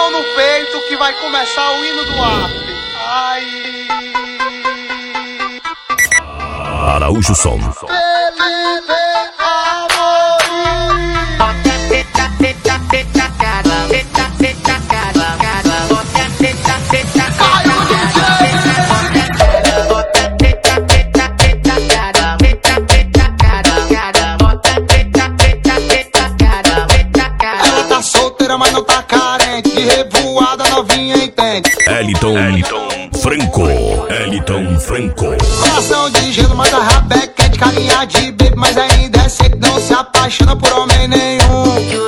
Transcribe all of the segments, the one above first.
mão no peito que vai começar o hino do after. Ai. Araújo Som. Ela tá solteira, mas não tá carente. De revoada novinha entende. Eliton Franco. Eliton Franco. Coração de gelo, mas a rabé quente. Carinha de bebê, mas ainda é seco. Não se apaixona por homem nenhum.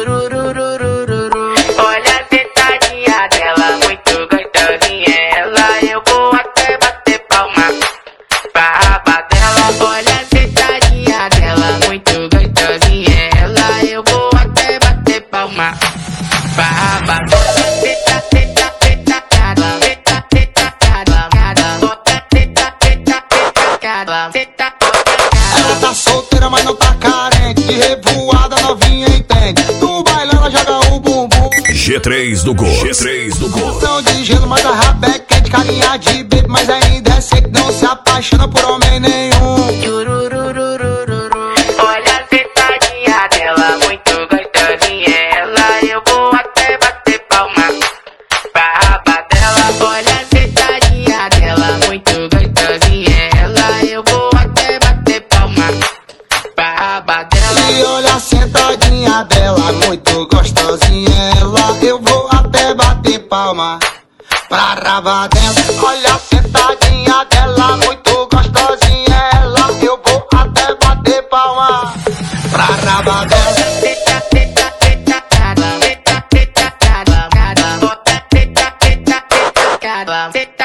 Olha a sentadinha dela, muito gostosinha. Ela, eu vou até bater palma pra raba dela. Olha a sentadinha dela, muito gostosinha. Ela, eu vou até bater palma pra raba dela. Ela tá solteira, mas não tá carente. De revoada novinha entende. No baile ela joga o bumbum. G3 do Gol. G3 do Gol. Coração de gelo, mas a rabé quente. Carinha de bebê, mas ainda é seco. Não se apaixona por homem nenhum. Olha a sentadinha dela, muito gostosinha. Ela, eu vou até bater palma pra raba dela. Olha a sentadinha dela, muito gostosinha. Ela, eu vou até bater palma pra raba dela. E olha a sentadinha dela, muito gostosinha. Ela, eu vou até bater palma pra raba dela. Olha a sentadinha dela, muito gostosinha. Ela, eu vou até bater palma pra raba dela. Cada